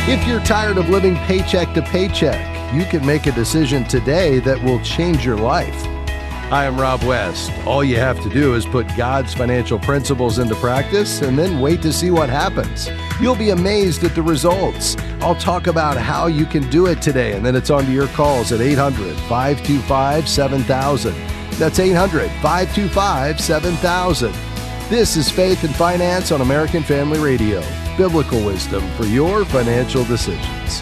If you're tired of living paycheck to paycheck, you can make a decision today that will change your life. Hi, I'm Rob West. All you have to do is put God's financial principles into practice and then wait to see what happens. You'll be amazed at the results. I'll talk about how you can do it today, and then it's on to your calls at 800-525-7000. That's 800-525-7000. This is Faith and Finance on American Family Radio. Biblical wisdom for your financial decisions.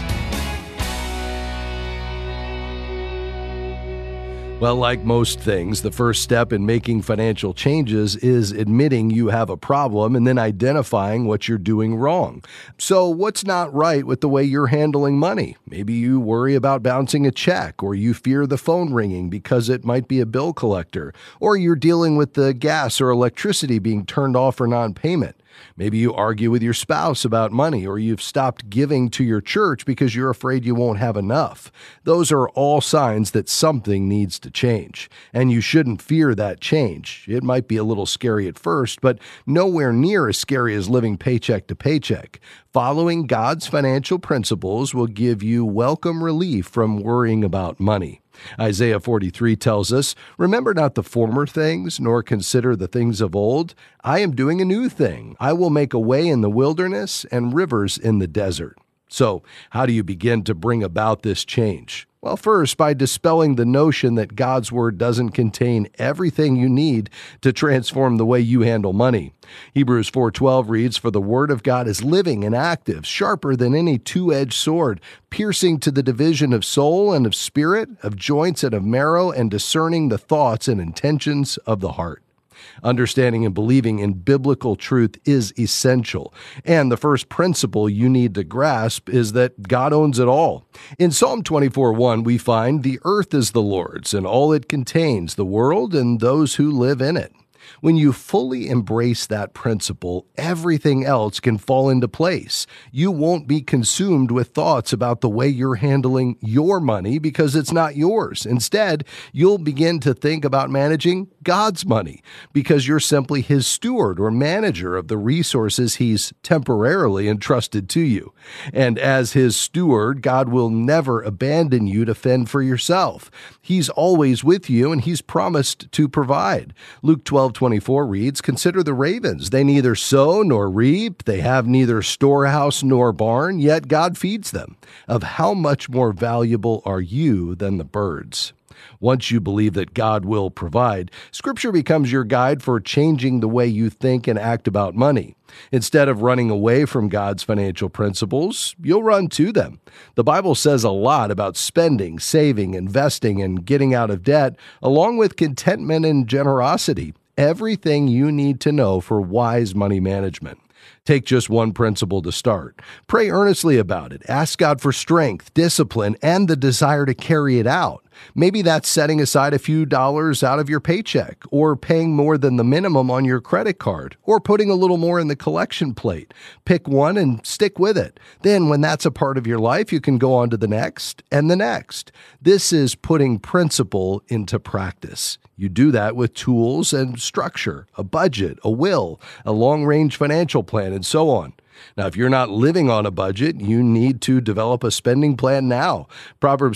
Well, like most things, the first step in making financial changes is admitting you have a problem and then identifying what you're doing wrong. So what's not right with the way you're handling money? Maybe you worry about bouncing a check, or you fear the phone ringing because it might be a bill collector, or you're dealing with the gas or electricity being turned off for non-payment. Maybe you argue with your spouse about money, or you've stopped giving to your church because you're afraid you won't have enough. Those are all signs that something needs to change, and you shouldn't fear that change. It might be a little scary at first, but nowhere near as scary as living paycheck to paycheck. Following God's financial principles will give you welcome relief from worrying about money. Isaiah 43 tells us, "Remember not the former things, nor consider the things of old. I am doing a new thing. I will make a way in the wilderness and rivers in the desert." So, how do you begin to bring about this change? Well, first, by dispelling the notion that God's Word doesn't contain everything you need to transform the way you handle money. Hebrews 4:12 reads, "For the Word of God is living and active, sharper than any two-edged sword, piercing to the division of soul and of spirit, of joints and of marrow, and discerning the thoughts and intentions of the heart." Understanding and believing in biblical truth is essential. And the first principle you need to grasp is that God owns it all. In Psalm 24:1, we find, "The earth is the Lord's, and all it contains, the world and those who live in it." When you fully embrace that principle, everything else can fall into place. You won't be consumed with thoughts about the way you're handling your money because it's not yours. Instead, you'll begin to think about managing God's money because you're simply His steward or manager of the resources He's temporarily entrusted to you. And as His steward, God will never abandon you to fend for yourself. He's always with you, and He's promised to provide. Luke 12:24 reads, "Consider the ravens. They neither sow nor reap. They have neither storehouse nor barn, yet God feeds them. Of how much more valuable are you than the birds?" Once you believe that God will provide, Scripture becomes your guide for changing the way you think and act about money. Instead of running away from God's financial principles, you'll run to them. The Bible says a lot about spending, saving, investing, and getting out of debt, along with contentment and generosity. Everything you need to know for wise money management. Take just one principle to start. Pray earnestly about it. Ask God for strength, discipline, and the desire to carry it out. Maybe that's setting aside a few dollars out of your paycheck, or paying more than the minimum on your credit card, or putting a little more in the collection plate. Pick one and stick with it. Then when that's a part of your life, you can go on to the next and the next. This is putting principle into practice. You do that with tools and structure, a budget, a will, a long-range financial plan, and so on. Now, if you're not living on a budget, you need to develop a spending plan now. Proverbs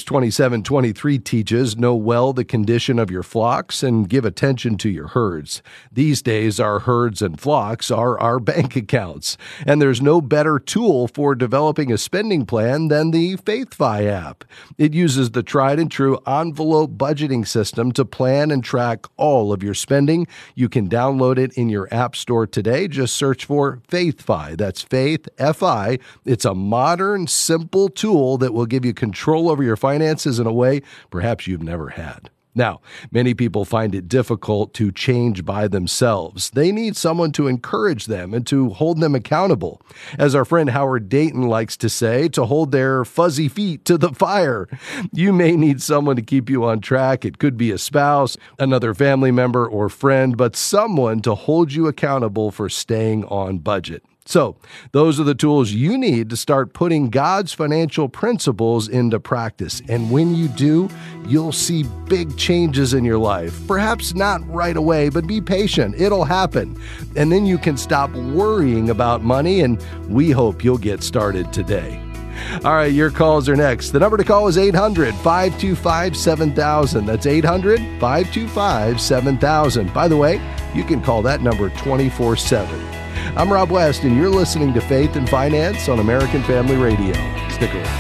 27:23 teaches, "Know well the condition of your flocks and give attention to your herds." These days, our herds and flocks are our bank accounts. And there's no better tool for developing a spending plan than the FaithFi app. It uses the tried and true envelope budgeting system to plan and track all of your spending. You can download it in your app store today. Just search for FaithFi. That's Faith, F-I. It's a modern, simple tool that will give you control over your finances in a way perhaps you've never had. Now, many people find it difficult to change by themselves. They need someone to encourage them and to hold them accountable. As our friend Howard Dayton likes to say, to hold their fuzzy feet to the fire. You may need someone to keep you on track. It could be a spouse, another family member, or friend, but someone to hold you accountable for staying on budget. So, those are the tools you need to start putting God's financial principles into practice. And when you do, you'll see big changes in your life. Perhaps not right away, but be patient. It'll happen. And then you can stop worrying about money, and we hope you'll get started today. All right, your calls are next. The number to call is 800-525-7000. That's 800-525-7000. By the way, you can call that number 24/7. I'm Rob West, and you're listening to Faith and Finance on American Family Radio. Stick around.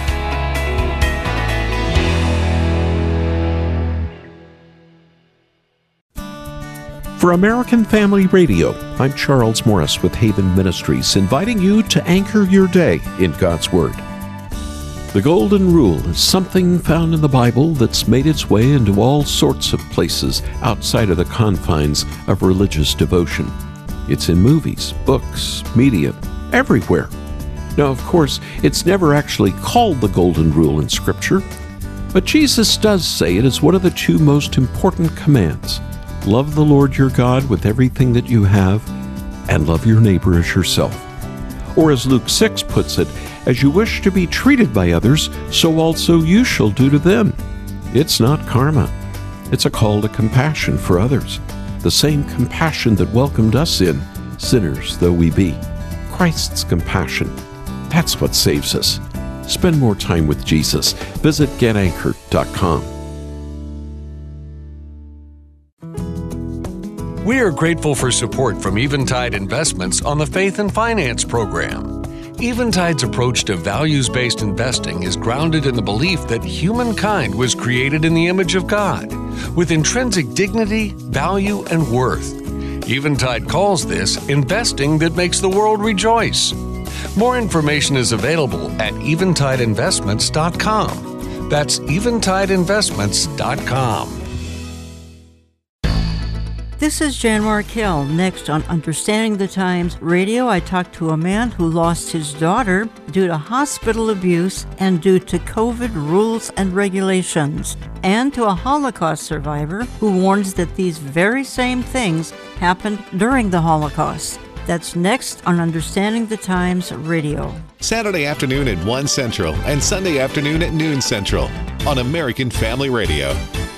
For American Family Radio, I'm Charles Morris with Haven Ministries, inviting you to anchor your day in God's Word. The Golden Rule is something found in the Bible that's made its way into all sorts of places outside of the confines of religious devotion. It's in movies, books, media, everywhere. Now, of course, it's never actually called the Golden Rule in Scripture, but Jesus does say it is one of the two most important commands. Love the Lord your God with everything that you have, and love your neighbor as yourself. Or as Luke 6 puts it, as you wish to be treated by others, so also you shall do to them. It's not karma. It's a call to compassion for others. The same compassion that welcomed us in, sinners though we be. Christ's compassion. That's what saves us. Spend more time with Jesus. Visit getanchored.com. We are grateful for support from Eventide Investments on the Faith and Finance program. Eventide's approach to values-based investing is grounded in the belief that humankind was created in the image of God, with intrinsic dignity, value, and worth. Eventide calls this investing that makes the world rejoice. More information is available at eventideinvestments.com. That's eventideinvestments.com. This is Jan Markell. Next on Understanding the Times Radio, I talked to a man who lost his daughter due to hospital abuse and due to COVID rules and regulations, and to a Holocaust survivor who warns that these very same things happened during the Holocaust. That's next on Understanding the Times Radio. Saturday afternoon at 1 Central and Sunday afternoon at noon Central on American Family Radio.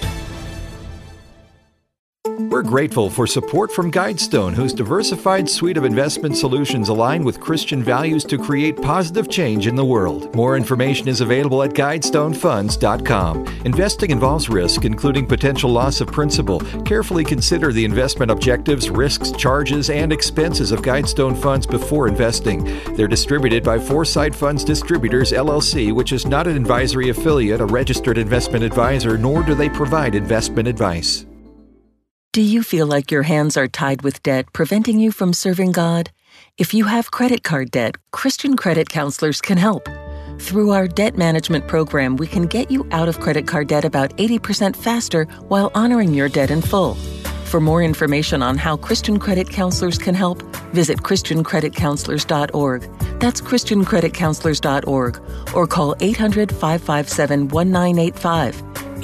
We're grateful for support from Guidestone, whose diversified suite of investment solutions align with Christian values to create positive change in the world. More information is available at GuidestoneFunds.com. Investing involves risk, including potential loss of principal. Carefully consider the investment objectives, risks, charges, and expenses of Guidestone Funds before investing. They're distributed by Foresight Funds Distributors, LLC, which is not an advisory affiliate, a registered investment advisor, nor do they provide investment advice. Do you feel like your hands are tied with debt, preventing you from serving God? If you have credit card debt, Christian Credit Counselors can help. Through our debt management program, we can get you out of credit card debt about 80% faster while honoring your debt in full. For more information on how Christian Credit Counselors can help, visit ChristianCreditCounselors.org. That's ChristianCreditCounselors.org, or call 800-557-1985.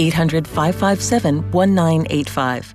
800-557-1985.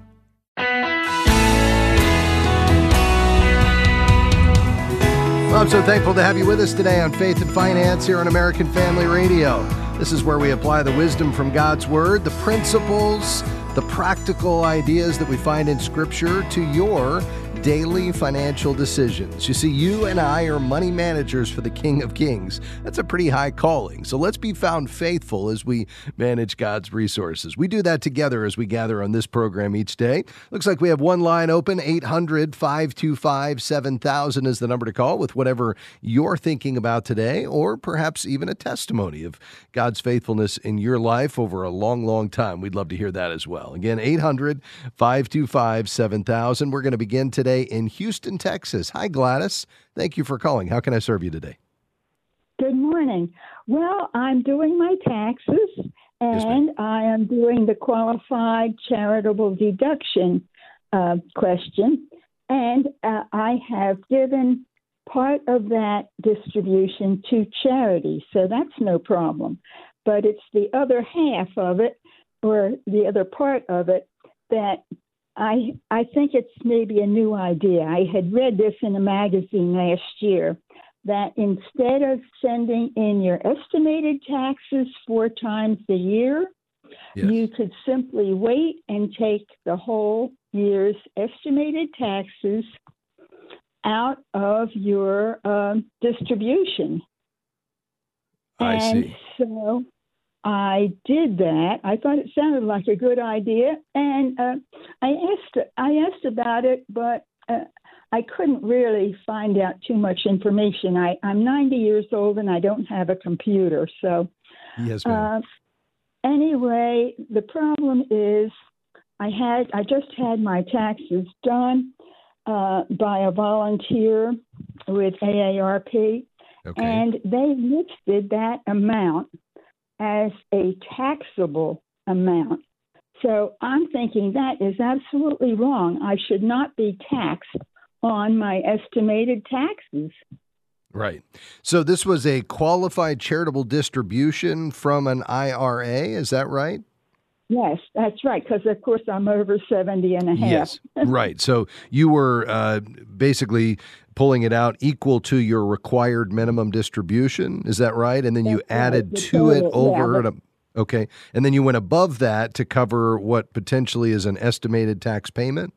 Well, I'm so thankful to have you with us today on Faith and Finance here on American Family Radio. This is where we apply the wisdom from God's Word, the principles, the practical ideas that we find in Scripture to your daily financial decisions. You see, you and I are money managers for the King of Kings. That's a pretty high calling. So let's be found faithful as we manage God's resources. We do that together as we gather on this program each day. Looks like we have one line open. 800-525-7000 is the number to call with whatever you're thinking about today, or perhaps even a testimony of God's faithfulness in your life over a long, long time. We'd love to hear that as well. Again, 800-525-7000. We're going to begin today in Houston, Texas. Hi, Gladys. Thank you for calling. How can I serve you today? Good morning. Well, I'm doing my taxes, and I am doing the qualified charitable deduction question, and I have given part of that distribution to charity, so that's no problem. But it's the other half of it, or the other part of it, that I think it's maybe a new idea. I had read this in a magazine last year, that instead of sending in your estimated taxes 4 times a year, you could simply wait and take the whole year's estimated taxes out of your distribution. I And see. so I did that. I thought it sounded like a good idea, and I asked about it, but I couldn't really find out too much information. I'm 90 years old and I don't have a computer, so Yes, ma'am. anyway, the problem is I just had my taxes done by a volunteer with AARP, Okay. and they listed that amount as a taxable amount. So I'm thinking that is absolutely wrong. I should not be taxed on my estimated taxes. Right. So this was a qualified charitable distribution from an IRA. Is that right? Yes, that's right, because, of course, I'm over 70 and a half. Yes. Right. So you were basically pulling it out equal to your required minimum distribution. Is that right? And then you That's right. added The to it total, over. Okay. And then you went above that to cover what potentially is an estimated tax payment?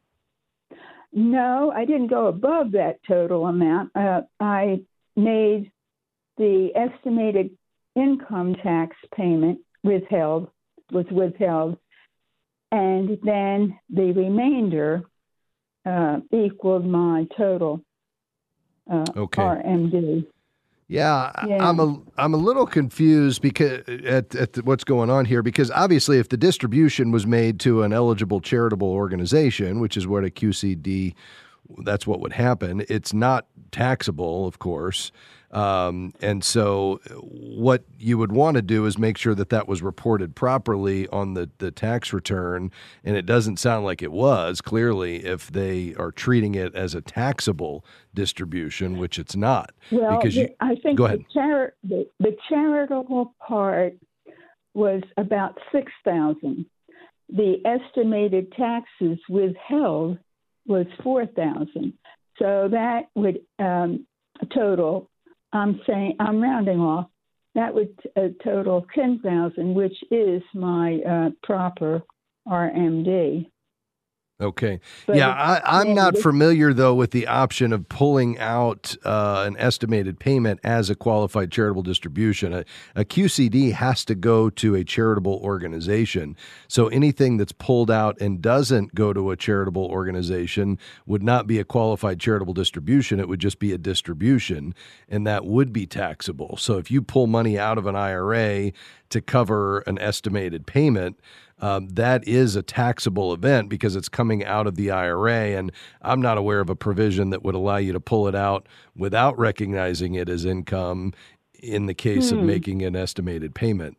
No, I didn't go above that total amount. I made the estimated income tax payment was withheld, and then the remainder equaled my total Okay. RMD. Yeah, Yeah. I'm a little confused because at what's going on here, because obviously if the distribution was made to an eligible charitable organization, which is what a QCD, that's what would happen. It's not taxable, of course. And so what you would want to do is make sure that that was reported properly on the tax return. And it doesn't sound like it was, clearly, if they are treating it as a taxable distribution, which it's not. Well, Because I think go ahead. the charitable part was about $6,000. The estimated taxes withheld was $4,000. So that would total. I'm rounding off. That would total $10,000, which is my proper RMD. Okay. But Yeah, I'm not familiar, though, with the option of pulling out an estimated payment as a qualified charitable distribution. A QCD has to go to a charitable organization. So anything that's pulled out and doesn't go to a charitable organization would not be a qualified charitable distribution. It would just be a distribution, and that would be taxable. So if you pull money out of an IRA to cover an estimated payment, that is a taxable event because it's coming out of the IRA, and I'm not aware of a provision that would allow you to pull it out without recognizing it as income in the case of making an estimated payment.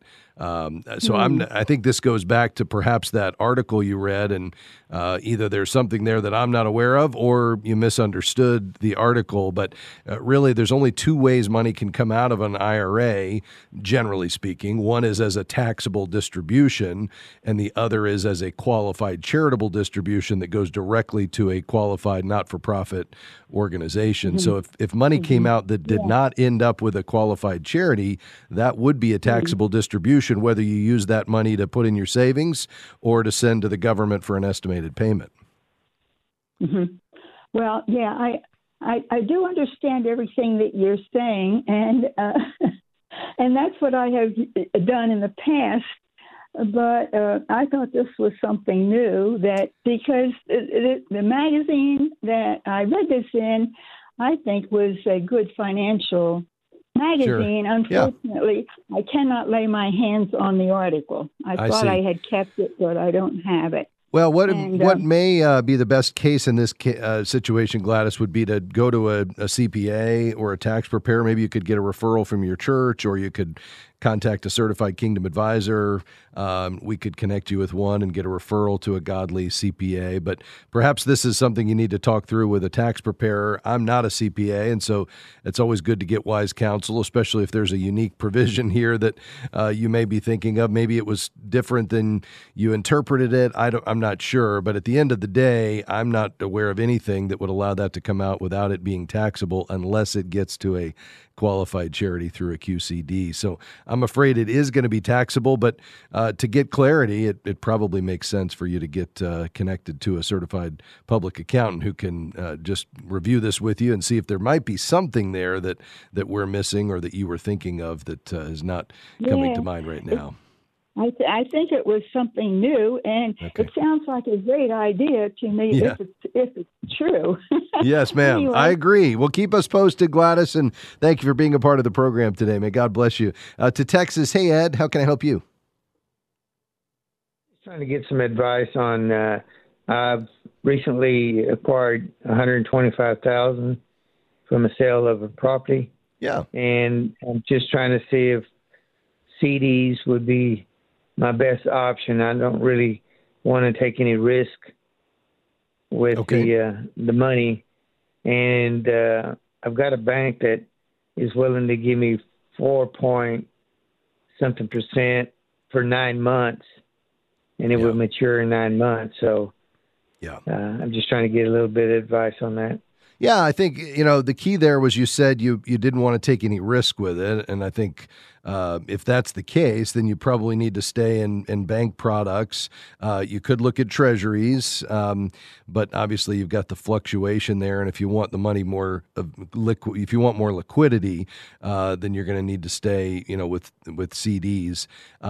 I think this goes back to perhaps that article you read, and either there's something there that I'm not aware of or you misunderstood the article. But really, there's only two ways money can come out of an IRA, generally speaking. One is as a taxable distribution, and the other is as a qualified charitable distribution that goes directly to a qualified not-for-profit organization. So if money came out that did not end up with a qualified charity, that would be a taxable distribution, whether you use that money to put in your savings or to send to the government for an estimated payment. Mm-hmm. Well, yeah, I do understand everything that you're saying, and and that's what I have done in the past. But I thought this was something new, that because the magazine that I read this in, I think was a good financial magazine. Sure. Unfortunately, I cannot lay my hands on the article. I thought see. I had kept it, but I don't have it. Well, what And, may be the best case in this situation, Gladys, would be to go to a CPA or a tax preparer. Maybe you could get a referral from your church, or you could contact a certified Kingdom advisor. We could connect you with one and get a referral to a godly CPA. But perhaps this is something you need to talk through with a tax preparer. I'm not a CPA, and so it's always good to get wise counsel, especially if there's a unique provision here that you may be thinking of. Maybe it was different than you interpreted it. I'm not sure. But at the end of the day, I'm not aware of anything that would allow that to come out without it being taxable unless it gets to a qualified charity through a QCD. So I'm afraid it is going to be taxable. But to get clarity, it probably makes sense for you to get connected to a certified public accountant who can just review this with you and see if there might be something there that we're missing or that you were thinking of that is not coming to mind right now. I think it was something new, and It sounds like a great idea to me if it's true. Yes, ma'am. Anyway. I agree. Well, keep us posted, Gladys, and thank you for being a part of the program today. May God bless you. To Texas, hey, Ed, how can I help you? Trying to get some advice on, I've recently acquired $125,000 from a sale of a property. Yeah. And I'm just trying to see if CDs would be my best option. I don't really want to take any risk with the money, and I've got a bank that is willing to give me 4.something% for 9 months, and it would mature in 9 months. So, I'm just trying to get a little bit of advice on that. Yeah, I think, the key there was you said you didn't want to take any risk with it. And I think if that's the case, then you probably need to stay in bank products. You could look at treasuries, but obviously you've got the fluctuation there. And if you want the money more liquid, if you want more liquidity, then you're going to need to stay, with CDs.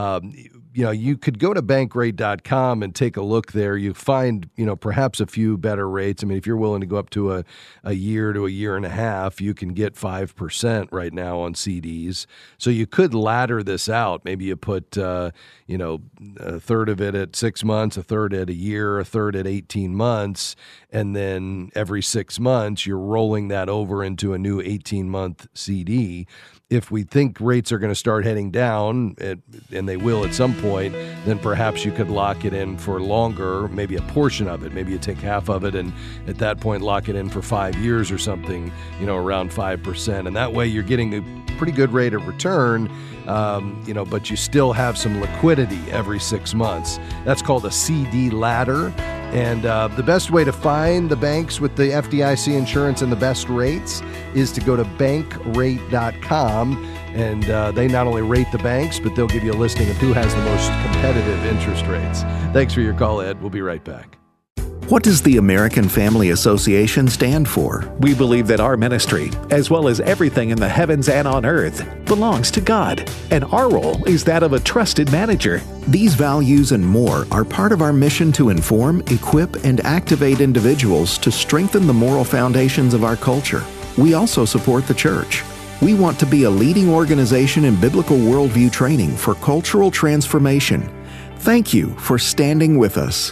You could go to bankrate.com and take a look there. You find, perhaps a few better rates. I mean, if you're willing to go up to a year to a year and a half, you can get 5% right now on CDs. So you could ladder this out. Maybe you put, a third of it at 6 months, a third at a year, a third at 18 months. And then every 6 months, you're rolling that over into a new 18-month CD. If we think rates are going to start heading down, and they will at some point, then perhaps you could lock it in for longer, maybe a portion of it. Maybe you take half of it and at that point lock it in for 5 years or something, around 5%. And that way you're getting a pretty good rate of return, but you still have some liquidity every 6 months. That's called a CD ladder. And the best way to find the banks with the FDIC insurance and the best rates is to go to bankrate.com. And they not only rate the banks, but they'll give you a listing of who has the most competitive interest rates. Thanks for your call, Ed. We'll be right back. What does the American Family Association stand for? We believe that our ministry, as well as everything in the heavens and on earth, belongs to God, and our role is that of a trusted manager. These values and more are part of our mission to inform, equip, and activate individuals to strengthen the moral foundations of our culture. We also support the church. We want to be a leading organization in biblical worldview training for cultural transformation. Thank you for standing with us.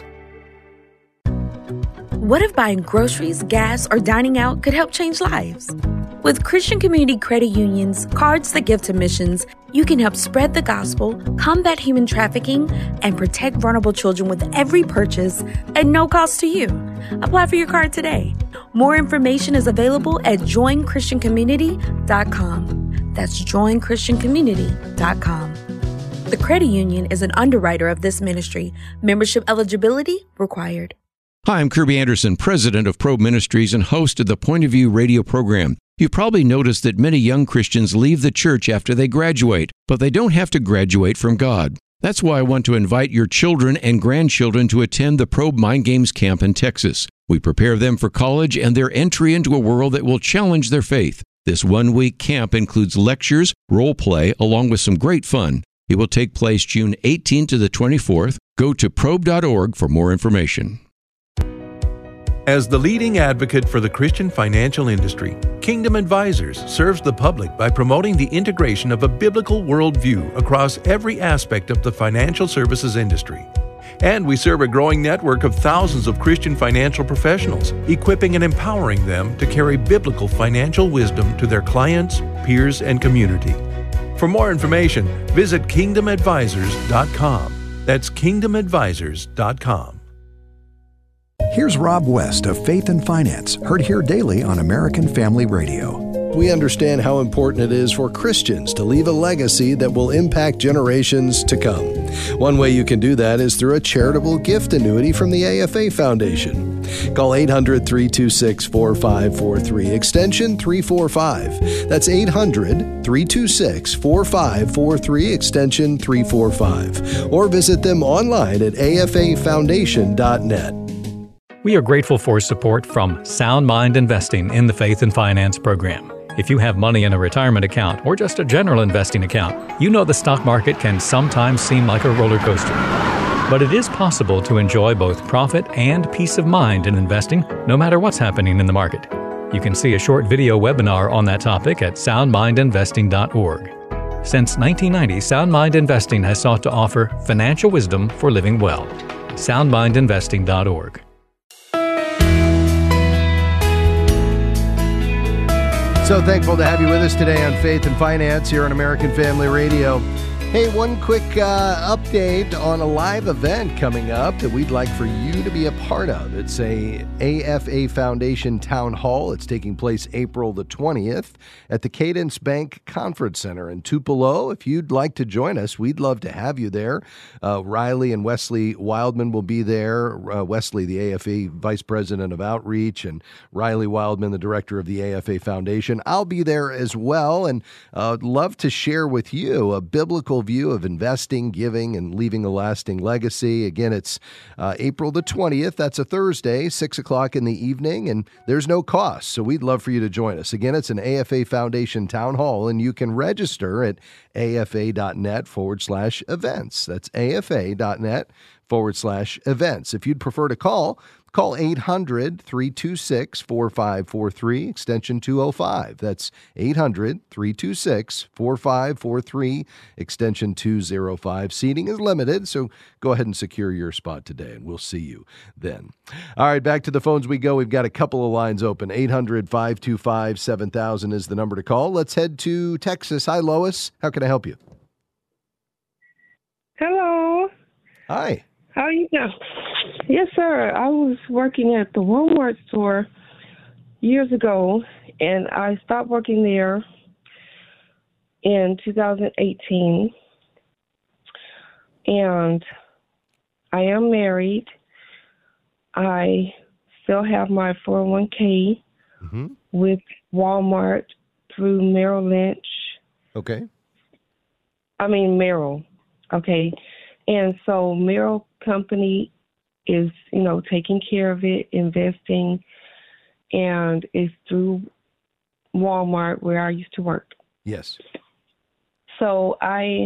What if buying groceries, gas, or dining out could help change lives? With Christian Community Credit Union's Cards That Give to Missions, you can help spread the gospel, combat human trafficking, and protect vulnerable children with every purchase at no cost to you. Apply for your card today. More information is available at joinchristiancommunity.com. That's joinchristiancommunity.com. The credit union is an underwriter of this ministry. Membership eligibility required. Hi, I'm Kirby Anderson, president of Probe Ministries and host of the Point of View radio program. You've probably noticed that many young Christians leave the church after they graduate, but they don't have to graduate from God. That's why I want to invite your children and grandchildren to attend the Probe Mind Games camp in Texas. We prepare them for college and their entry into a world that will challenge their faith. This one-week camp includes lectures, role play, along with some great fun. It will take place June 18th to the 24th. Go to probe.org for more information. As the leading advocate for the Christian financial industry, Kingdom Advisors serves the public by promoting the integration of a biblical worldview across every aspect of the financial services industry. And we serve a growing network of thousands of Christian financial professionals, equipping and empowering them to carry biblical financial wisdom to their clients, peers, and community. For more information, visit kingdomadvisors.com. That's kingdomadvisors.com. Here's Rob West of Faith and Finance, heard here daily on American Family Radio. We understand how important it is for Christians to leave a legacy that will impact generations to come. One way you can do that is through a charitable gift annuity from the AFA Foundation. Call 800-326-4543, extension 345. That's 800-326-4543, extension 345. Or visit them online at afafoundation.net. We are grateful for support from Sound Mind Investing in the Faith and Finance program. If you have money in a retirement account or just a general investing account, you know the stock market can sometimes seem like a roller coaster. But it is possible to enjoy both profit and peace of mind in investing, no matter what's happening in the market. You can see a short video webinar on that topic at soundmindinvesting.org. Since 1990, Sound Mind Investing has sought to offer financial wisdom for living well. soundmindinvesting.org. So thankful to have you with us today on Faith and Finance here on American Family Radio. Hey, one quick update on a live event coming up that we'd like for you to be a part of. It's a AFA Foundation Town Hall. It's taking place April the 20th at the Cadence Bank Conference Center in Tupelo. If you'd like to join us, we'd love to have you there. Riley and Wesley Wildman will be there. Wesley, the AFA Vice President of Outreach, and Riley Wildman, the Director of the AFA Foundation. I'll be there as well, and love to share with you a biblical view of investing, giving, and leaving a lasting legacy. Again, it's April the 20th. That's a Thursday, 6 o'clock in the evening, and there's no cost. So we'd love for you to join us. Again, it's an AFA Foundation Town Hall, and you can register at afa.net/events. That's afa.net/events. If you'd prefer to call 800-326-4543, extension 205. That's 800-326-4543, extension 205. Seating is limited, so go ahead and secure your spot today, and we'll see you then. All right, back to the phones we go. We've got a couple of lines open. 800-525-7000 is the number to call. Let's head to Texas. Hi, Lois. How can I help you? Hello. Hi. How are you doing? Yes, sir. I was working at the Walmart store years ago, and I stopped working there in 2018. And I am married. I still have my 401k with Walmart through Merrill Lynch. Okay. Merrill. Okay. And so Merrill Company is, taking care of it, investing, and it's through Walmart where I used to work. Yes. So I'm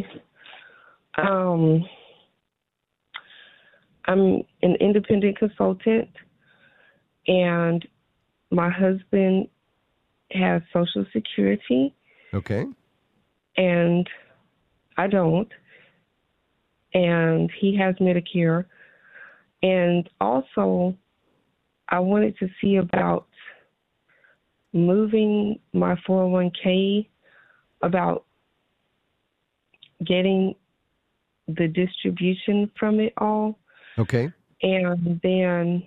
an independent consultant, and my husband has Social Security. Okay. And I don't. And he has Medicare. And also, I wanted to see about moving my 401k, about getting the distribution from it all. Okay. And then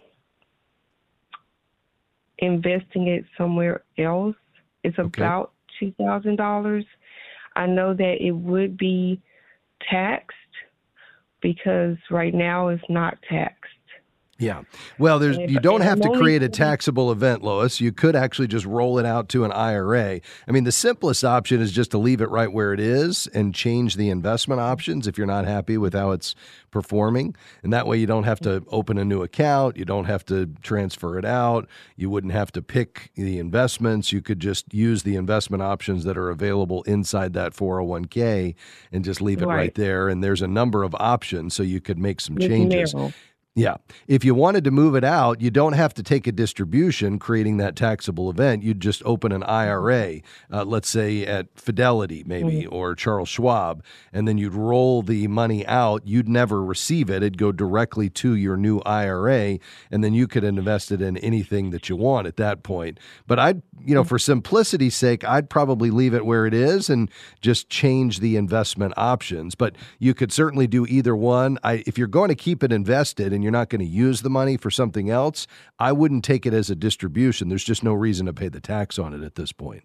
investing it somewhere else. It's about $2,000. I know that it would be taxed, because right now it's not taxed. Yeah. Well, you don't have to create a taxable event, Lois. You could actually just roll it out to an IRA. The simplest option is just to leave it right where it is and change the investment options if you're not happy with how it's performing. And that way you don't have to open a new account. You don't have to transfer it out. You wouldn't have to pick the investments. You could just use the investment options that are available inside that 401k and just leave it right there. And there's a number of options, so you could make some changes. Yeah. If you wanted to move it out, you don't have to take a distribution creating that taxable event. You'd just open an IRA, let's say at Fidelity maybe, or Charles Schwab, and then you'd roll the money out. You'd never receive it. It'd go directly to your new IRA, and then you could invest it in anything that you want at that point. But I'd, for simplicity's sake, I'd probably leave it where it is and just change the investment options. But you could certainly do either one. If you're going to keep it invested and you're not going to use the money for something else, I wouldn't take it as a distribution. There's just no reason to pay the tax on it at this point.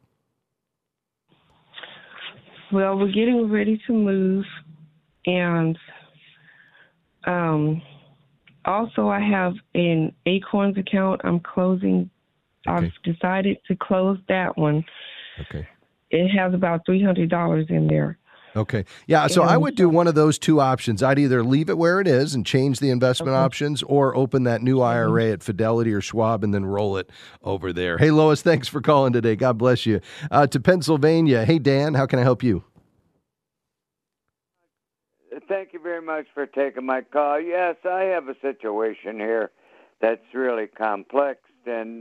Well, we're getting ready to move, and Also, I have an Acorns account. I'm closing. Okay. I've decided to close that one. Okay. It has about $300 in there. Okay. Yeah, so I would do one of those two options. I'd either leave it where it is and change the investment options, or open that new IRA at Fidelity or Schwab and then roll it over there. Hey, Lois, thanks for calling today. God bless you. To Pennsylvania. Hey, Dan, how can I help you? Thank you very much for taking my call. Yes, I have a situation here that's really complex, and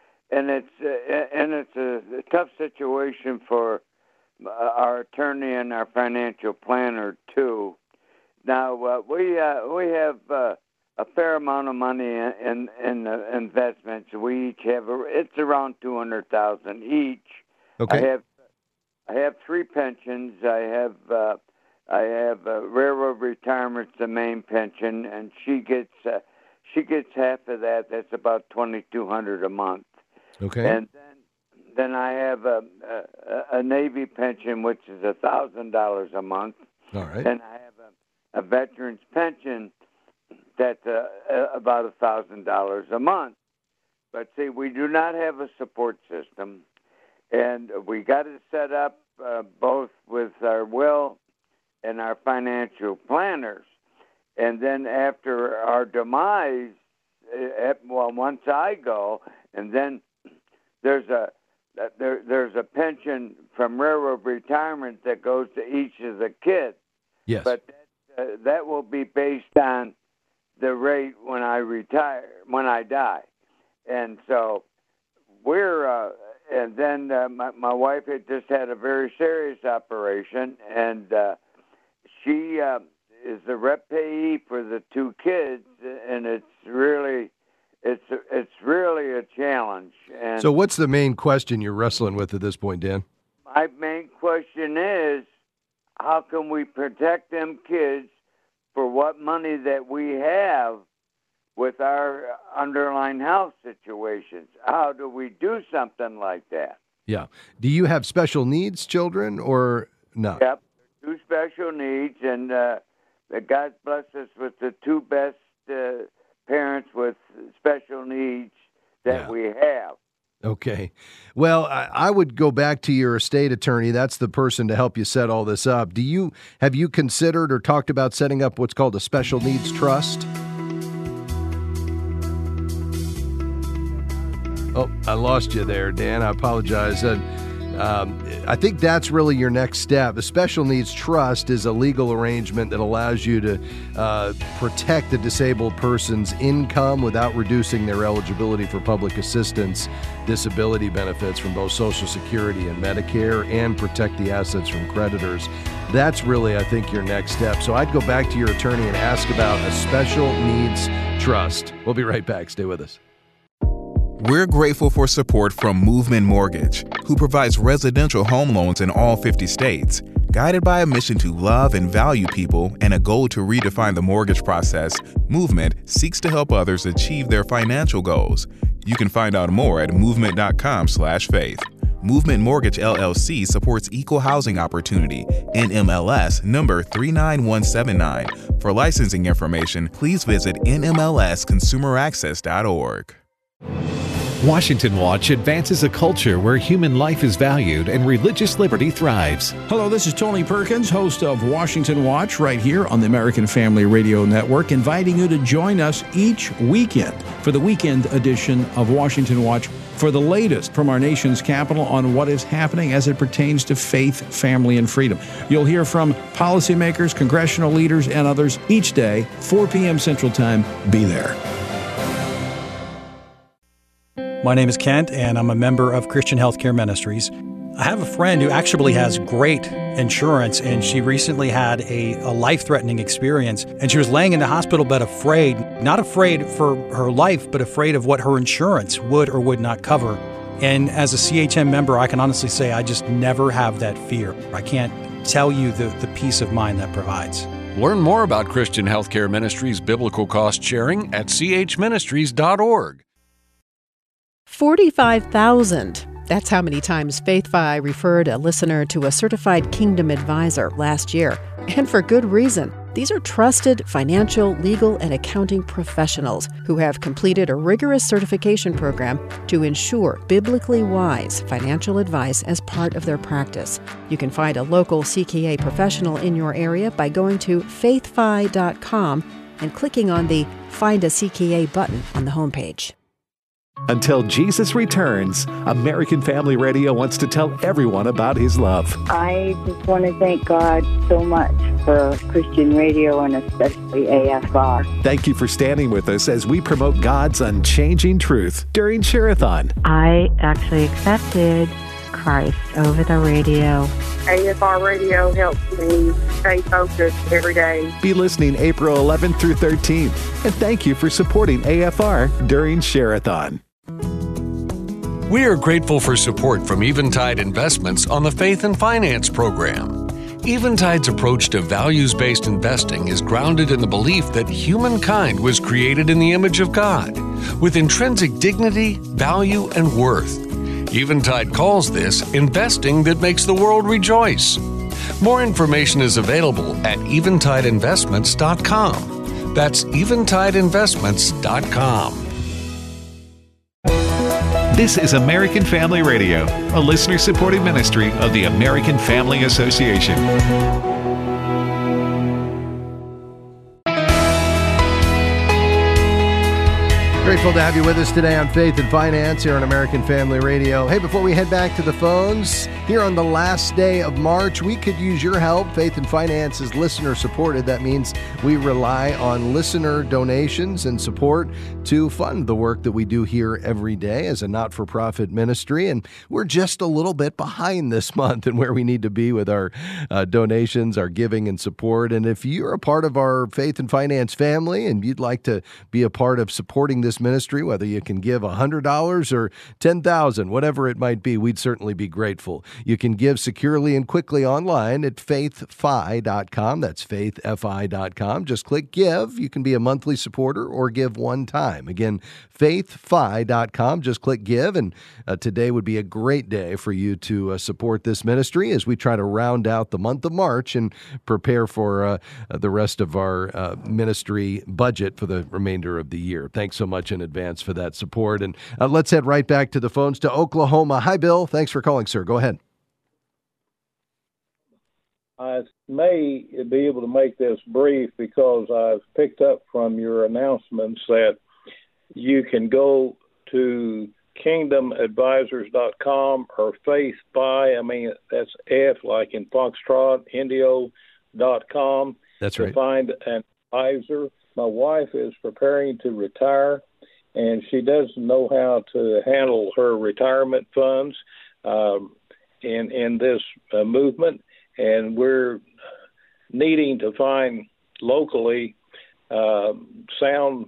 it's a tough situation for our attorney and our financial planner too. Now we have a fair amount of money in investments. We each have it's around $200,000 each. Okay. I have three pensions. I have railroad retirement's the main pension, and she gets half of that. That's about $2,200 a month. Okay. And then I have a Navy pension, which is $1,000 a month. All right. And I have a veteran's pension that's about $1,000 a month. But see, we do not have a support system, and we got it set up both with our will and our financial planners. And then after our demise, once I go, and then there's a pension from railroad retirement that goes to each of the kids. Yes. But that will be based on the rate when I die. And so and then my wife had just had a very serious operation, and she is the rep payee for the two kids, and it's really a challenge. And so what's the main question you're wrestling with at this point, Dan? my main question is, how can we protect them kids for what money that we have with our underlying health situations? How do we do something like that? Yeah. Do you have special needs children or not? Yep, two special needs, and God bless us with the two best parents with special needs that we have. Okay. Well, I would go back to your estate attorney. That's the person to help you set all this up. Have you considered or talked about setting up what's called a special needs trust? Oh, I lost you there, Dan. I apologize. I think that's really your next step. A special needs trust is a legal arrangement that allows you to protect the disabled person's income without reducing their eligibility for public assistance, disability benefits from both Social Security and Medicare, and protect the assets from creditors. That's really, I think, your next step. So I'd go back to your attorney and ask about a special needs trust. We'll be right back. Stay with us. We're grateful for support from Movement Mortgage, who provides residential home loans in all 50 states. Guided by a mission to love and value people and a goal to redefine the mortgage process, Movement seeks to help others achieve their financial goals. You can find out more at movement.com/faith. Movement Mortgage LLC supports equal housing opportunity, NMLS number 39179. For licensing information, please visit nmlsconsumeraccess.org. Washington Watch advances a culture where human life is valued and religious liberty thrives. Hello, this is Tony Perkins, host of Washington Watch, right here on the American Family Radio Network, inviting you to join us each weekend for the weekend edition of Washington Watch for the latest from our nation's capital on what is happening as it pertains to faith, family, and freedom. You'll hear from policymakers, congressional leaders, and others each day, 4 p.m. Central Time. Be there. My name is Kent, and I'm a member of Christian Healthcare Ministries. I have a friend who actually has great insurance, and she recently had a life-threatening experience, and she was laying in the hospital bed afraid, not afraid for her life, but afraid of what her insurance would or would not cover. And as a CHM member, I can honestly say I just never have that fear. I can't tell you the peace of mind that provides. Learn more about Christian Healthcare Ministries' biblical cost sharing at chministries.org. 45,000. That's how many times FaithFi referred a listener to a certified Kingdom advisor last year. And for good reason. These are trusted financial, legal, and accounting professionals who have completed a rigorous certification program to ensure biblically wise financial advice as part of their practice. You can find a local CKA professional in your area by going to faithfi.com and clicking on the Find a CKA button on the homepage. Until Jesus returns, American Family Radio wants to tell everyone about His love. I just want to thank God so much for Christian radio and especially AFR. Thank you for standing with us as we promote God's unchanging truth during Share-a-thon. I actually accepted Christ over the radio. AFR radio helps me stay focused every day. Be listening April 11th through 13th. And thank you for supporting AFR during Share-a-thon. We are grateful for support from Eventide Investments on the Faith and Finance program. Eventide's approach to values-based investing is grounded in the belief that humankind was created in the image of God, with intrinsic dignity, value, and worth. Eventide calls this investing that makes the world rejoice. More information is available at eventideinvestments.com. That's eventideinvestments.com. This is American Family Radio, a listener-supported ministry of the American Family Association. Grateful to have you with us today on Faith and Finance here on American Family Radio. Hey, before we head back to the phones, here on the last day of March, we could use your help. Faith and Finance is listener-supported. That means we rely on listener donations and support to fund the work that we do here every day as a not-for-profit ministry. And we're just a little bit behind this month in where we need to be with our donations, our giving and support. And if you're a part of our Faith and Finance family and you'd like to be a part of supporting this ministry, whether you can give $100 or $10,000, whatever it might be, we'd certainly be grateful. You can give securely and quickly online at faithfi.com. That's faithfi.com. Just click give. You can be a monthly supporter or give one time. Again, faithfi.com. Just click give. And today would be a great day for you to support this ministry as we try to round out the month of March and prepare for the rest of our ministry budget for the remainder of the year. Thanks so much in advance for that support. And let's head right back to the phones to Oklahoma. Hi, Bill. Thanks for calling, sir. Go ahead. I may be able to make this brief because I've picked up from your announcements that you can go to kingdomadvisors.com or FaithFi. That's F like in Foxtrot, Indio.com. That's right. To find an advisor. My wife is preparing to retire, and she doesn't know how to handle her retirement funds in this movement, and we're needing to find locally sound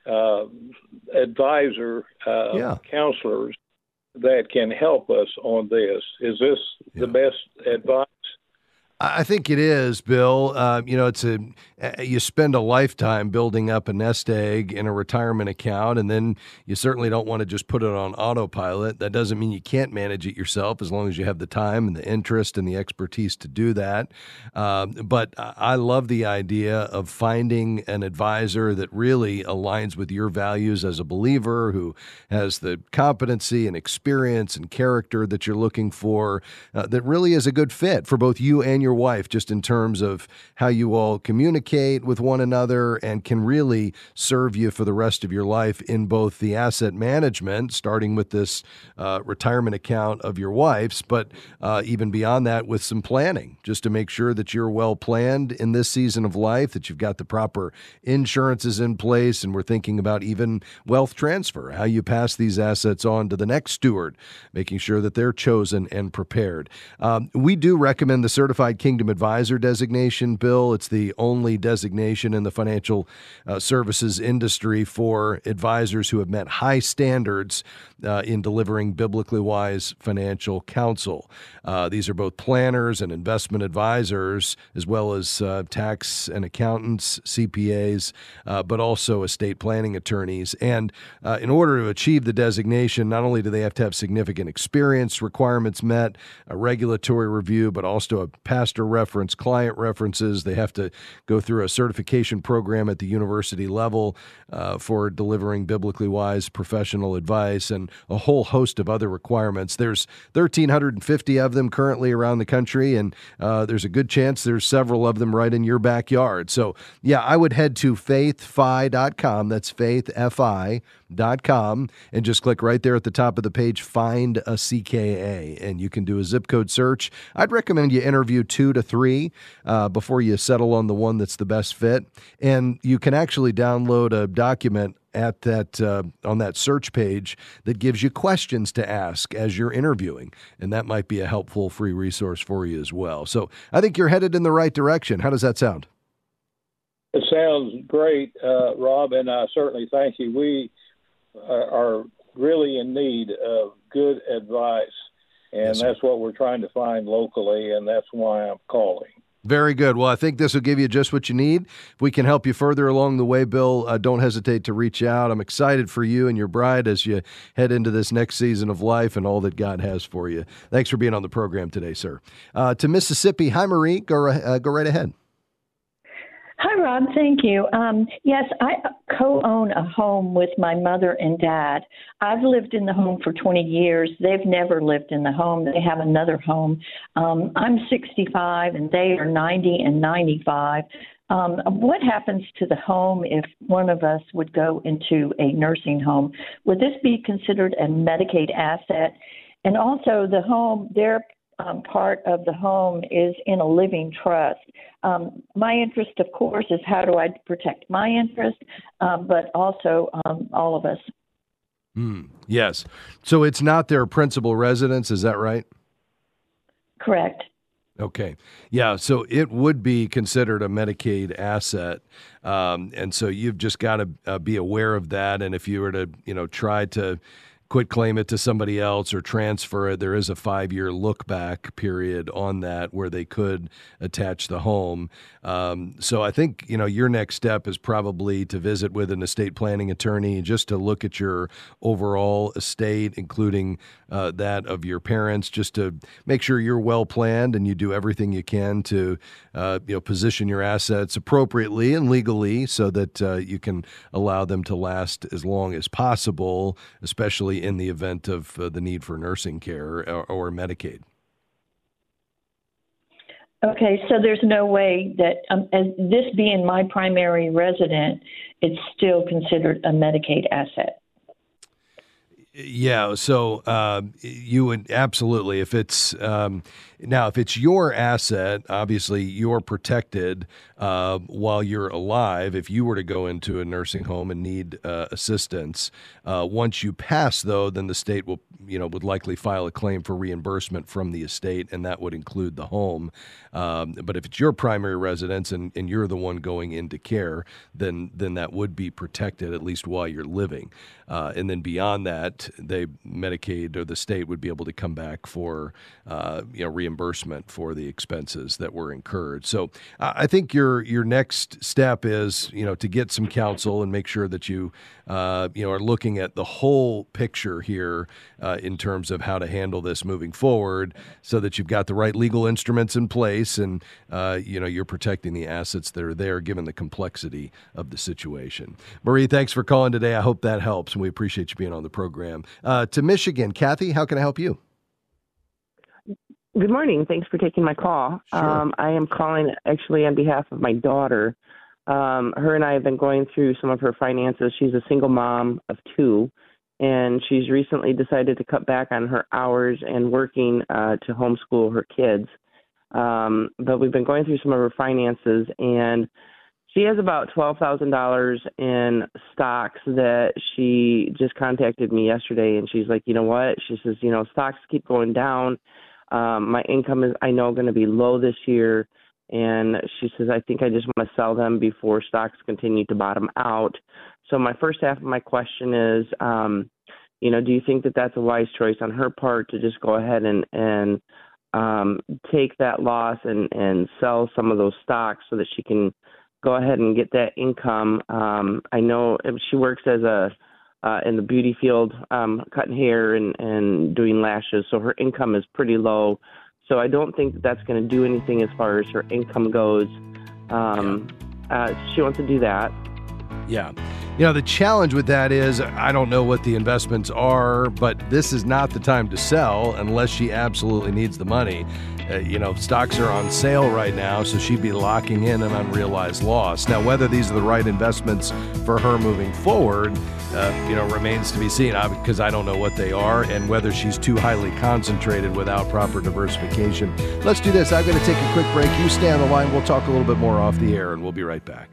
advisor counselors that can help us on this. Is this the best advice? I think it is, Bill. You spend a lifetime building up a nest egg in a retirement account, and then you certainly don't want to just put it on autopilot. That doesn't mean you can't manage it yourself as long as you have the time and the interest and the expertise to do that. But I love the idea of finding an advisor that really aligns with your values as a believer, who has the competency and experience and character that you're looking for, that really is a good fit for both you and your wife, just in terms of how you all communicate with one another and can really serve you for the rest of your life in both the asset management, starting with this retirement account of your wife's, but even beyond that with some planning, just to make sure that you're well planned in this season of life, that you've got the proper insurances in place, and we're thinking about even wealth transfer, how you pass these assets on to the next steward, making sure that they're chosen and prepared. We do recommend the Certified Certified Kingdom Advisor designation, Bill. It's the only designation in the financial services industry for advisors who have met high standards in delivering biblically wise financial counsel. These are both planners and investment advisors, as well as tax and accountants, CPAs, but also estate planning attorneys. And in order to achieve the designation, not only do they have to have significant experience requirements met, a regulatory review, but also a pastor reference, client references. They have to go through a certification program at the university level for delivering biblically wise professional advice, and a whole host of other requirements. There's 1,350 of them currently around the country, and there's a good chance there's several of them right in your backyard. So, yeah, I would head to faithfi.com. That's faithfi.com, and just click right there at the top of the page, Find a CKA, and you can do a zip code search. I'd recommend you interview 2 to 3 before you settle on the one that's the best fit. And you can actually download a document at that on that search page that gives you questions to ask as you're interviewing, and that might be a helpful free resource for you as well. So I think you're headed in the right direction. How does that sound? It sounds great, Rob, and I certainly thank you. We are really in need of good advice, and that's what we're trying to find locally, and that's why I'm calling. Very good. Well, I think this will give you just what you need. If we can help you further along the way, Bill, don't hesitate to reach out. I'm excited for you and your bride as you head into this next season of life and all that God has for you. Thanks for being on the program today, sir. To Mississippi, hi, Marie. Go right ahead. Hi, Rob. Thank you. Yes, I co-own a home with my mother and dad. I've lived in the home for 20 years. They've never lived in the home. They have another home. I'm 65 and they are 90 and 95. What happens to the home if one of us would go into a nursing home? Would this be considered a Medicaid asset? And also the home, their part of the home is in a living trust. My interest, of course, is how do I protect my interest, but also all of us. Yes. So it's not their principal residence, is that right? Correct. Okay. Yeah, so it would be considered a Medicaid asset. And so you've just got to be aware of that. And if you were to, try to quit claim it to somebody else or transfer it, there is a 5-year look back period on that where they could attach the home. So I think, your next step is probably to visit with an estate planning attorney just to look at your overall estate, including that of your parents, just to make sure you're well planned and you do everything you can to, position your assets appropriately and legally so that you can allow them to last as long as possible, especially in the event of the need for nursing care or Medicaid. Okay, so there's no way that, as this being my primary resident, it's still considered a Medicaid asset. Yeah, so you would absolutely, if it's now if it's your asset, obviously you're protected while you're alive. If you were to go into a nursing home and need assistance, once you pass, though, then the state will, would likely file a claim for reimbursement from the estate, and that would include the home. But if it's your primary residence and you're the one going into care, then that would be protected at least while you're living. And then beyond that, Medicaid or the state would be able to come back for reimbursement for the expenses that were incurred. So I think your next step is to get some counsel and make sure that you are looking at the whole picture here in terms of how to handle this moving forward, so that you've got the right legal instruments in place and you're protecting the assets that are there given the complexity of the situation. Marie, thanks for calling today. I hope that helps, and we appreciate you being on the program. To Michigan, Kathy, how can I help you? Good morning. Thanks for taking my call. Sure. I am calling actually on behalf of my daughter. Her and I have been going through some of her finances. She's a single mom of 2, and she's recently decided to cut back on her hours and working to homeschool her kids. But we've been going through some of her finances, and she has about $12,000 in stocks that she just contacted me yesterday, and she's like, you know what? She says, stocks keep going down. My income is, I know, going to be low this year. And she says, I think I just want to sell them before stocks continue to bottom out. So my first half of my question is, do you think that that's a wise choice on her part to just go ahead and take that loss and sell some of those stocks so that she can go ahead and get that income? I know she works as in the beauty field, cutting hair and doing lashes, so her income is pretty low. So I don't think that that's going to do anything as far as her income goes. She wants to do that. Yeah. The challenge with that is I don't know what the investments are, but this is not the time to sell unless she absolutely needs the money. Stocks are on sale right now, so she'd be locking in an unrealized loss. Now, whether these are the right investments for her moving forward, remains to be seen, because I don't know what they are and whether she's too highly concentrated without proper diversification. Let's do this. I'm going to take a quick break. You stay on the line. We'll talk a little bit more off the air, and we'll be right back.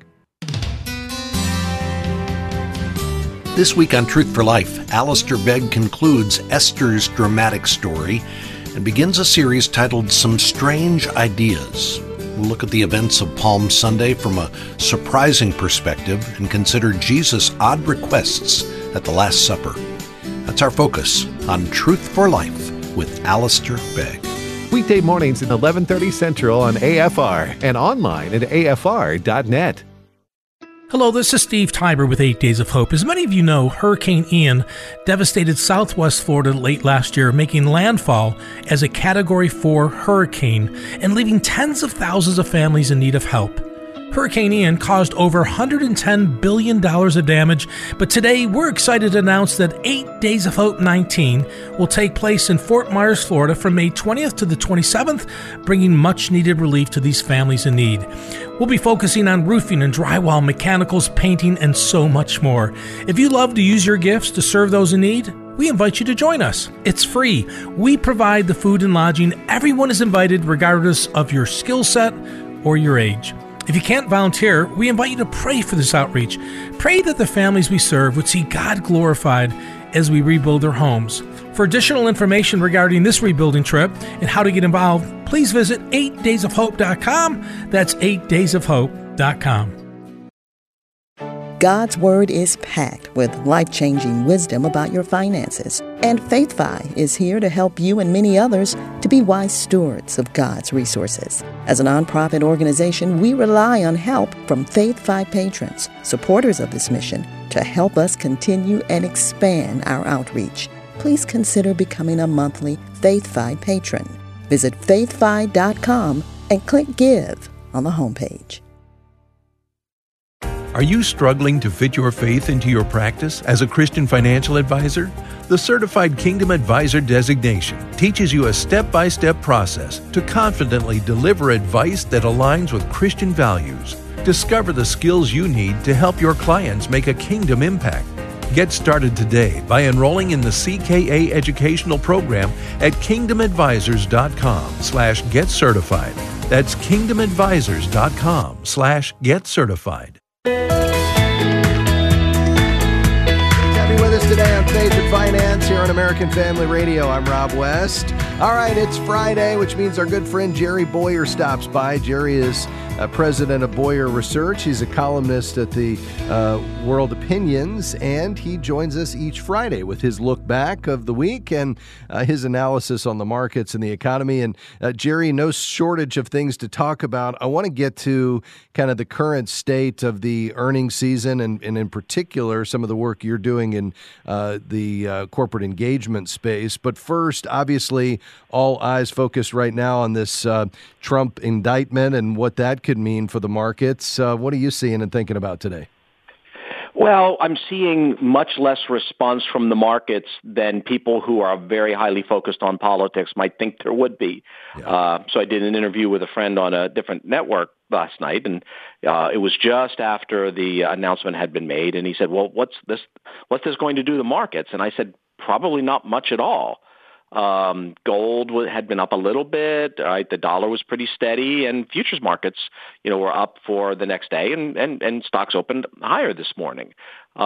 This week on Truth for Life, Alistair Begg concludes Esther's dramatic story and begins a series titled Some Strange Ideas. We'll look at the events of Palm Sunday from a surprising perspective and consider Jesus' odd requests at the Last Supper. That's our focus on Truth for Life with Alistair Begg. Weekday mornings at 11:30 Central on AFR and online at afr.net. Hello, this is Steve Tiber with 8 Days of Hope. As many of you know, Hurricane Ian devastated southwest Florida late last year, making landfall as a Category 4 hurricane and leaving tens of thousands of families in need of help. Hurricane Ian caused over $110 billion of damage, but today we're excited to announce that 8 Days of Hope 19 will take place in Fort Myers, Florida from May 20th to the 27th, bringing much-needed relief to these families in need. We'll be focusing on roofing and drywall, mechanicals, painting, and so much more. If you love to use your gifts to serve those in need, we invite you to join us. It's free. We provide the food and lodging. Everyone is invited regardless of your skill set or your age. If you can't volunteer, we invite you to pray for this outreach. Pray that the families we serve would see God glorified as we rebuild their homes. For additional information regarding this rebuilding trip and how to get involved, please visit 8daysofhope.com. That's 8daysofhope.com. God's Word is packed with life-changing wisdom about your finances, and FaithFi is here to help you and many others to be wise stewards of God's resources. As a nonprofit organization, we rely on help from FaithFi patrons, supporters of this mission, to help us continue and expand our outreach. Please consider becoming a monthly FaithFi patron. Visit faithfi.com and click Give on the homepage. Are you struggling to fit your faith into your practice as a Christian financial advisor? The Certified Kingdom Advisor designation teaches you a step-by-step process to confidently deliver advice that aligns with Christian values. Discover the skills you need to help your clients make a kingdom impact. Get started today by enrolling in the CKA educational program at kingdomadvisors.com/getcertified. That's kingdomadvisors.com/getcertified. With us today on Faith and Finance here on American Family Radio. I'm Rob West. All right, it's Friday, which means our good friend Jerry Bowyer stops by. Jerry is president of Bowyer Research. He's a columnist at the World Opinions, and he joins us each Friday with his look back of the week and his analysis on the markets and the economy. And Jerry, no shortage of things to talk about. I want to get to kind of the current state of the earnings season and in particular some of the work you're doing in the corporate engagement space. But first, obviously, all eyes focused right now on this Trump indictment and what that could mean for the markets. What are you seeing and thinking about today? Well, I'm seeing much less response from the markets than people who are very highly focused on politics might think there would be. Yeah. So I did an interview with a friend on a different network last night, and it was just after the announcement had been made, and he said, well, what's this going to do to the markets? And I said, probably not much at all. Gold had been up a little bit, right? The dollar was pretty steady, and futures markets, were up for the next day, and stocks opened higher this morning.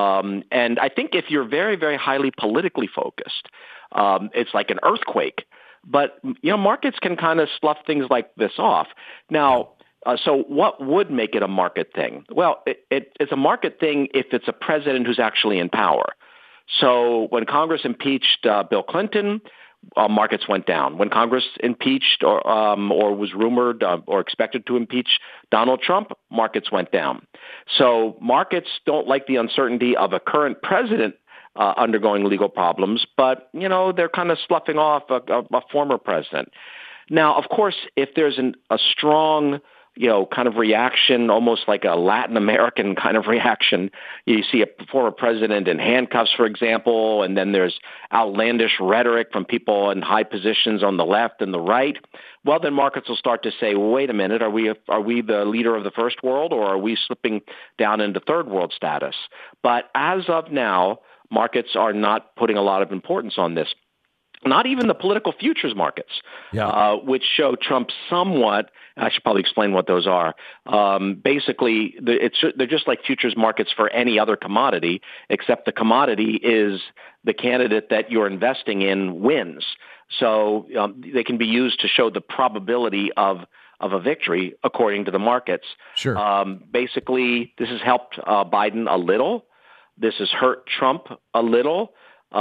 And I think if you're very, very highly politically focused, it's like an earthquake But, markets can kind of slough things like this off. Now, so what would make it a market thing? Well, it's a market thing if it's a president who's actually in power. So when Congress impeached Bill Clinton, markets went down. When Congress impeached or was rumored or expected to impeach Donald Trump, markets went down. So markets don't like the uncertainty of a current president undergoing legal problems, but, they're kind of sloughing off a former president. Now, of course, if there's a strong kind of reaction, almost like a Latin American kind of reaction. You see a former president in handcuffs, for example, and then there's outlandish rhetoric from people in high positions on the left and the right. Well, then markets will start to say, well, wait a minute, are we the leader of the first world, or are we slipping down into third world status? But as of now, markets are not putting a lot of importance on this. Not even the political futures markets, which show Trump somewhat. I should probably explain what those are. Basically, they're just like futures markets for any other commodity, except the commodity is the candidate that you're investing in wins. So they can be used to show the probability of a victory according to the markets. Sure. Basically, this has helped Biden a little. This has hurt Trump a little.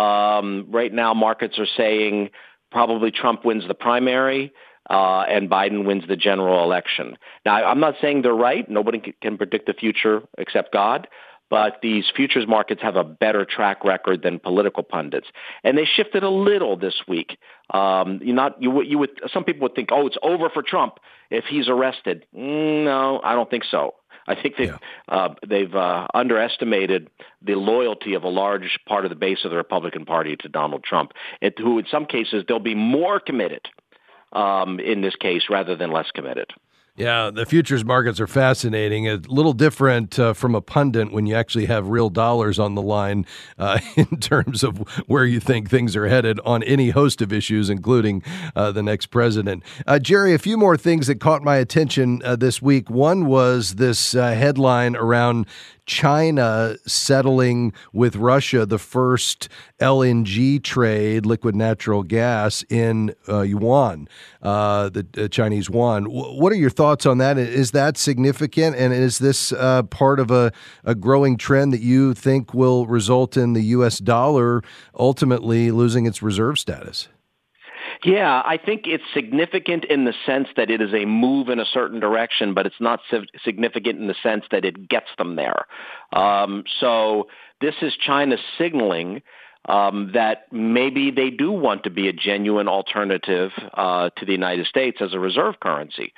Right now, markets are saying probably Trump wins the primary and Biden wins the general election. Now, I'm not saying they're right. Nobody can predict the future except God. But these futures markets have a better track record than political pundits, and they shifted a little this week. Some people would think, it's over for Trump if he's arrested. No, I don't think so. I think they've underestimated the loyalty of a large part of the base of the Republican Party to Donald Trump, who in some cases they'll be more committed in this case rather than less committed. Yeah, the futures markets are fascinating. A little different from a pundit when you actually have real dollars on the line in terms of where you think things are headed on any host of issues, including the next president. Jerry, a few more things that caught my attention this week. One was this headline around China settling with Russia the first LNG trade, liquid natural gas, in yuan, the Chinese yuan. What are your thoughts on that? Is that significant? And is this part of a growing trend that you think will result in the U.S. dollar ultimately losing its reserve status? Yeah, I think it's significant in the sense that it is a move in a certain direction, but it's not significant in the sense that it gets them there. So this is China signaling that maybe they do want to be a genuine alternative to the United States as a reserve currency.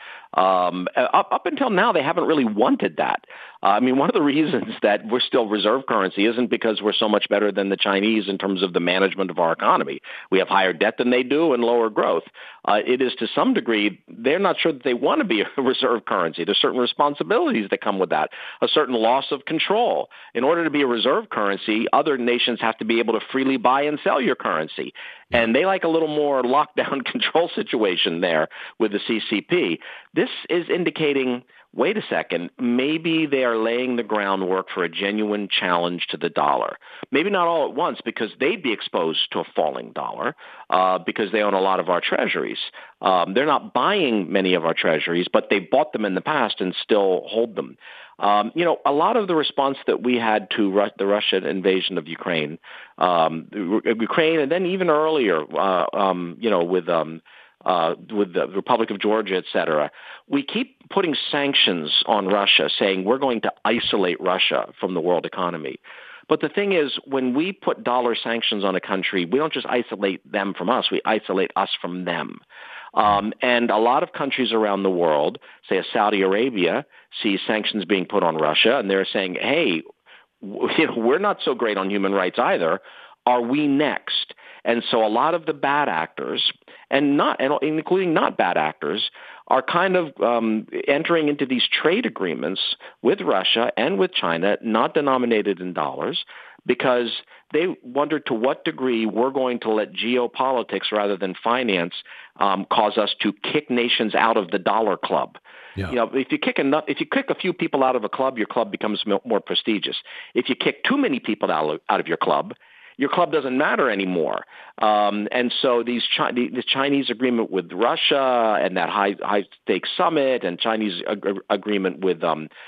Up until now, they haven't really wanted that. One of the reasons that we're still reserve currency isn't because we're so much better than the Chinese in terms of the management of our economy. We have higher debt than they do and lower growth. It is to some degree, they're not sure that they want to be a reserve currency. There's certain responsibilities that come with that, a certain loss of control. In order to be a reserve currency, other nations have to be able to freely buy and sell your currency. And they like a little more lockdown control situation there with the CCP. This is indicating, wait a second, maybe they are laying the groundwork for a genuine challenge to the dollar. Maybe not all at once, because they'd be exposed to a falling dollar because they own a lot of our treasuries. They're not buying many of our treasuries, but they bought them in the past and still hold them. A lot of the response that we had to the Russian invasion of Ukraine, and then even earlier, with the Republic of Georgia, et cetera, we keep putting sanctions on Russia, saying we're going to isolate Russia from the world economy. But the thing is, when we put dollar sanctions on a country, we don't just isolate them from us, we isolate us from them. And a lot of countries around the world, say Saudi Arabia, see sanctions being put on Russia, and they're saying, hey, we're not so great on human rights either. Are we next? And so a lot of the bad actors, and including not bad actors, are kind of entering into these trade agreements with Russia and with China, not denominated in dollars, because they wonder to what degree we're going to let geopolitics rather than finance cause us to kick nations out of the dollar club. Yeah. If you kick a few people out of a club, your club becomes more prestigious. If you kick too many people out of your club, your club doesn't matter anymore. And so the Chinese agreement with Russia and that high stakes summit and Chinese agreement with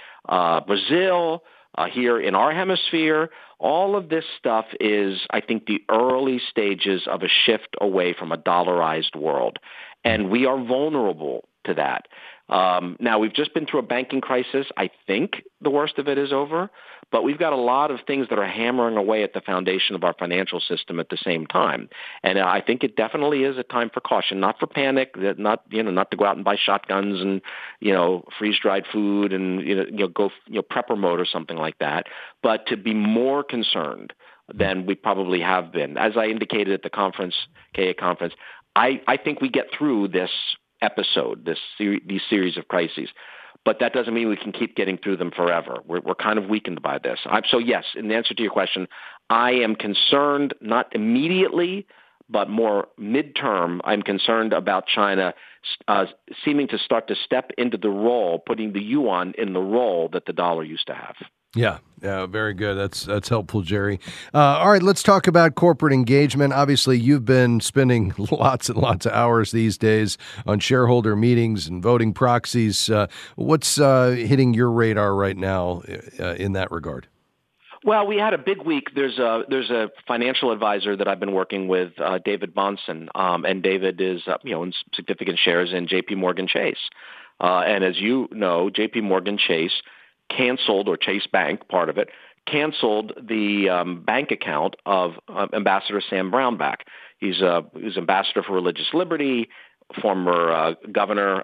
Brazil here in our hemisphere, all of this stuff is, I think, the early stages of a shift away from a dollarized world. And we are vulnerable to that. Now, we've just been through a banking crisis. I think the worst of it is over, but we've got a lot of things that are hammering away at the foundation of our financial system at the same time. And I think it definitely is a time for caution, not for panic, not to go out and buy shotguns and, freeze-dried food and, go prepper mode or something like that, but to be more concerned than we probably have been. As I indicated at the conference, KA conference, I think we get through this episode, these series of crises. But that doesn't mean we can keep getting through them forever. We're kind of weakened by this. So yes, in answer to your question, I am concerned, not immediately, but more midterm. I'm concerned about China seeming to start to step into the role, putting the yuan in the role that the dollar used to have. Yeah, very good. That's helpful, Jerry. All right, let's talk about corporate engagement. Obviously, you've been spending lots and lots of hours these days on shareholder meetings and voting proxies. What's hitting your radar right now in that regard? Well, we had a big week. There's a financial advisor that I've been working with, David Bahnsen, and David is in significant shares in J.P. Morgan Chase. And as you know, J.P. Morgan Chase canceled, or Chase Bank, part of it, canceled the bank account of Ambassador Sam Brownback. He's ambassador for religious liberty, former governor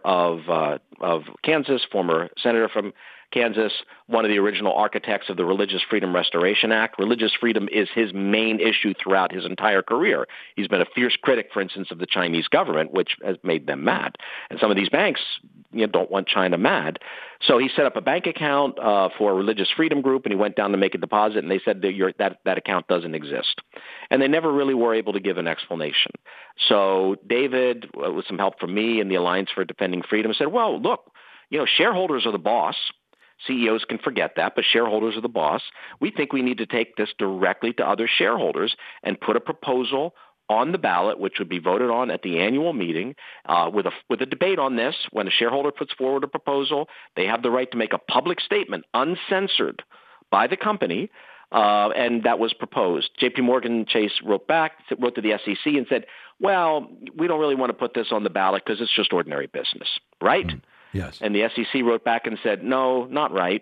of Kansas, former senator from Kansas, one of the original architects of the Religious Freedom Restoration Act. Religious freedom is his main issue throughout his entire career. He's been a fierce critic, for instance, of the Chinese government, which has made them mad. And some of these banks don't want China mad. So he set up a bank account for a religious freedom group, and he went down to make a deposit, and they said that account doesn't exist. And they never really were able to give an explanation. So David, with some help from me and the Alliance for Defending Freedom, said, well, look, shareholders are the boss. CEOs can forget that, but shareholders are the boss. We think we need to take this directly to other shareholders and put a proposal on the ballot, which would be voted on at the annual meeting, with a debate on this. When a shareholder puts forward a proposal, they have the right to make a public statement, uncensored by the company, and that was proposed. J.P. Morgan Chase wrote to the SEC and said, well, we don't really want to put this on the ballot because it's just ordinary business, right? Mm. Yes. And the SEC wrote back and said, no, not right.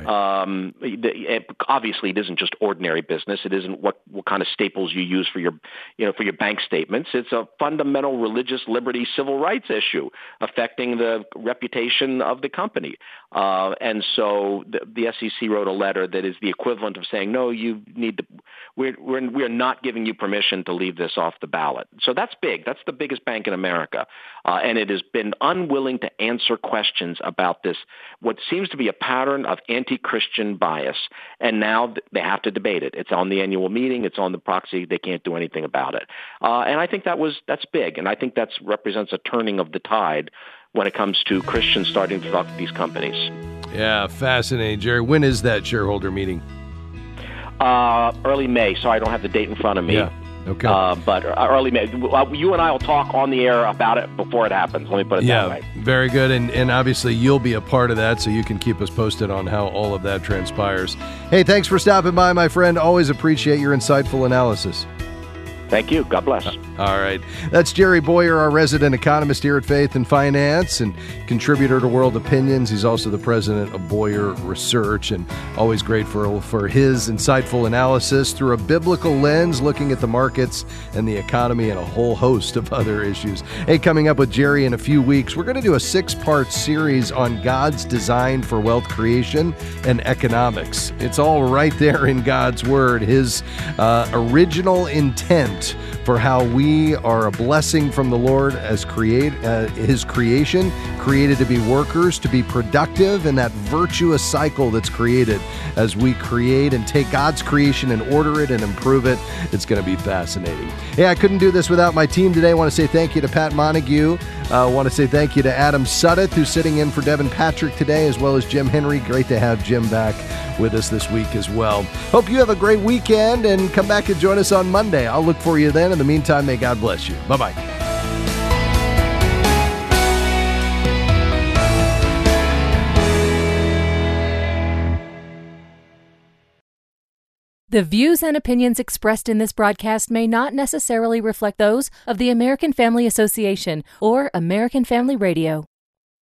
Obviously, it isn't just ordinary business. It isn't what kind of staples you use for your bank statements. It's a fundamental religious liberty civil rights issue affecting the reputation of the company. And so the SEC wrote a letter that is the equivalent of saying, no, you need to. We're not giving you permission to leave this off the ballot. So that's big. That's the biggest bank in America, and it has been unwilling to answer questions about this. What seems to be a pattern of anti-Christian bias, and now they have to debate it. It's on the annual meeting. It's on the proxy. They can't do anything about it. And I think that's big, and I think that represents a turning of the tide when it comes to Christians starting to talk to these companies. Yeah, fascinating, Jerry. When is that shareholder meeting? Early May. Sorry, I don't have the date in front of me. Yeah. Okay. But early May. You and I will talk on the air about it before it happens. Let me put it that way. Very good. And obviously you'll be a part of that, so you can keep us posted on how all of that transpires. Hey, thanks for stopping by, my friend. Always appreciate your insightful analysis. Thank you. God bless. All right. That's Jerry Bowyer, our resident economist here at Faith and Finance and contributor to World Opinions. He's also the president of Bowyer Research, and always grateful for his insightful analysis through a biblical lens, looking at the markets and the economy and a whole host of other issues. Hey, coming up with Jerry in a few weeks, we're going to do a 6-part series on God's design for wealth creation and economics. It's all right there in God's Word, His original intent for how we are a blessing from the Lord as His creation, created to be workers, to be productive, and that virtuous cycle that's created as we create and take God's creation and order it and improve it. It's going to be fascinating. Hey, I couldn't do this without my team today. I want to say thank you to Pat Montague. I want to say thank you to Adam Suddeth, who's sitting in for Devin Patrick today, as well as Jim Henry. Great to have Jim back with us this week as well. Hope you have a great weekend and come back and join us on Monday. I'll look for you then. In the meantime, may God bless you. Bye-bye. The views and opinions expressed in this broadcast may not necessarily reflect those of the American Family Association or American Family Radio.